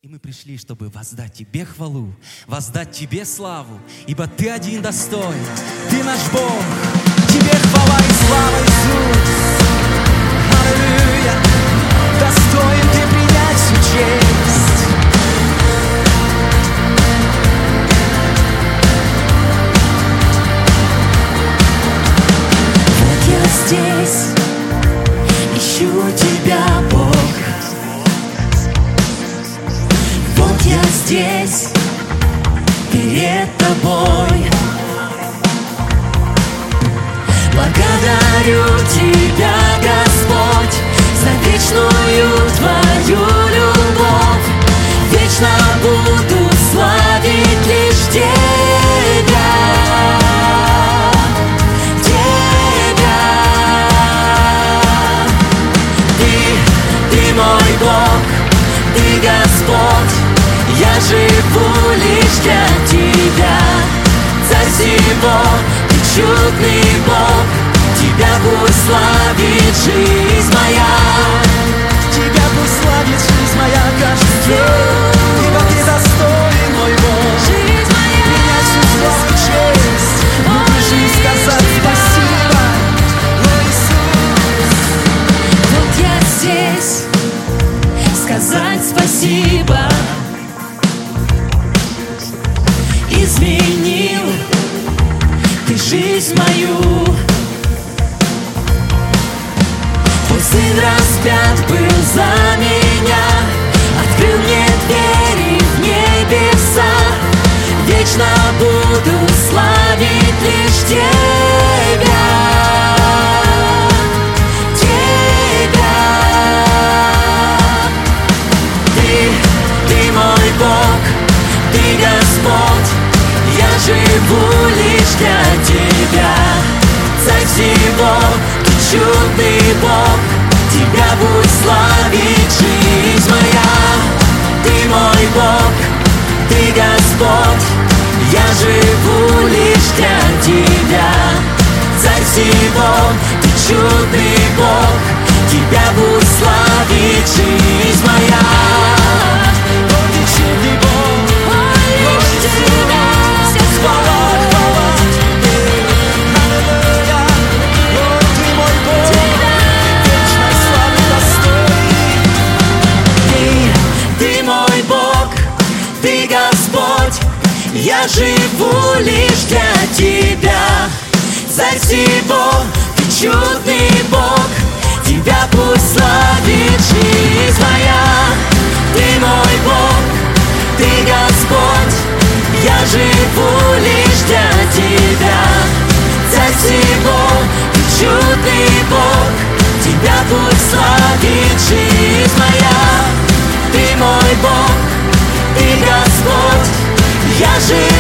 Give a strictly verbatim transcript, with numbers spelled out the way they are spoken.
И мы пришли, чтобы воздать Тебе хвалу, воздать Тебе славу, ибо Ты один достоин, Ты наш Бог. Тебе хвала и слава, Иисус. Аллилуйя. Достоин Ты принять всю честь. Вот я здесь, ищу Тебя, Бог. Вот я здесь, перед Тобой. Благодарю Тебя, Господь, за вечную Твою любовь. Вечно буду славить лишь Тебя, Тебя. Ты, Ты мой Бог, Ты Господь. Я живу лишь для Тебя, Царь всего, Ты чудный Бог. Тебя пусть славит жизнь моя, Тебя пусть славит жизнь моя каждый день, ибо Ты достоин, мой Бог. жизнь моя. Принять всю славу и честь, в жизнь сказать спасибо, о Иисус. Вот я здесь, сказать спасибо. Изменил Ты жизнь мою. Твой Сын распят был за меня, открыл мне двери в небеса. Вечно буду славить лишь Тебя, Тебя. Ты, Ты мой Бог, Ты Господь. Я живу лишь для Тебя, Царь всего, Ты чудный Бог. Тебя пусть славит жизнь моя. Ты мой Бог, Ты Господь. Я живу лишь для Тебя, Царь всего, Ты чудный Бог. Тебя пусть славит жизнь моя. О, Ты чудный Бог, Лишь Тебя. хвала, хвала Тебе. Аллилуйя. О, Ты мой Бог, вечной славы достоин. Ты, Ты мой Бог, Ты Господь. Я живу лишь для Тебя, Царь всего, Ты чудный Бог. Тебя пусть славит жизнь моя. Ты мой Бог, Ты Господь. Я живу лишь для Тебя, Царь всего, Ты чудный Бог. Тебя пусть славит жизнь моя. Ты мой Бог, Ты Господь. Я живу